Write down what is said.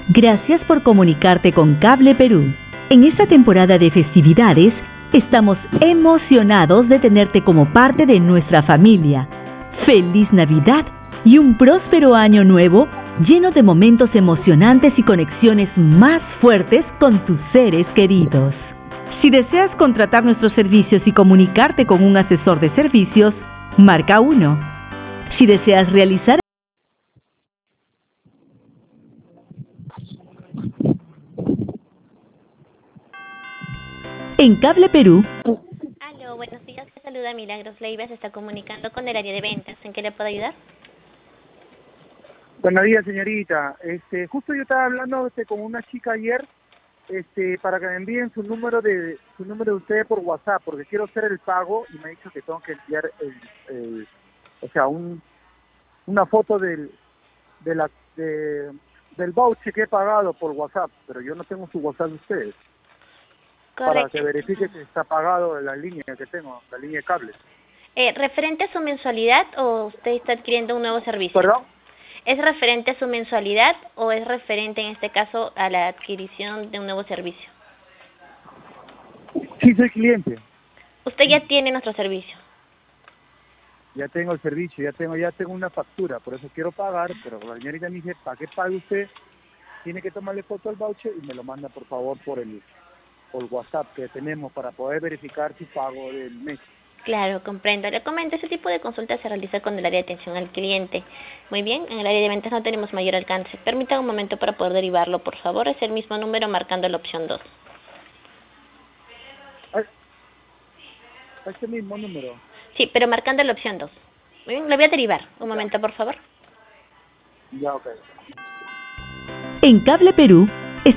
Gracias por comunicarte con Cable Perú. En esta temporada de festividades, estamos emocionados de tenerte como parte de nuestra familia. ¡Feliz Navidad y un próspero año nuevo lleno de momentos emocionantes y conexiones más fuertes con tus seres queridos! Si deseas contratar nuestros servicios y comunicarte con un asesor de servicios, marca 1. Si deseas realizar en Cable Perú. Aló, buenos días. Te saluda Milagros Leiva. Se está comunicando con el área de ventas. ¿En qué le puedo ayudar? Buenos días, señorita. Justo yo estaba hablando con una chica ayer, para que me envíen su número de ustedes por WhatsApp, porque quiero hacer el pago y me ha dicho que tengo que enviar una foto del voucher que he pagado por WhatsApp, pero yo no tengo su WhatsApp de ustedes. Correcto. Para que verifique que está pagado la línea que tengo, la línea de cable. ¿Referente a su mensualidad o usted está adquiriendo un nuevo servicio? ¿Perdón? ¿Es referente a su mensualidad o es referente en este caso a la adquisición de un nuevo servicio? Sí, soy cliente. Usted ya tiene nuestro servicio. Ya tengo el servicio, ya tengo una factura, por eso quiero pagar, pero la señorita me dice, ¿para qué pague usted? Tiene que tomarle foto al voucher y me lo manda por favor por WhatsApp que tenemos para poder verificar su pago del mes. Claro, comprendo. Le comento, ese tipo de consulta se realiza con el área de atención al cliente. Muy bien, en el área de ventas no tenemos mayor alcance. Permítame un momento para poder derivarlo, por favor. Es el mismo número marcando la opción 2. ¿A este mismo número? Sí, pero marcando la opción 2. Muy bien, le voy a derivar. Un momento, por favor. Ya, ok. En Cable Perú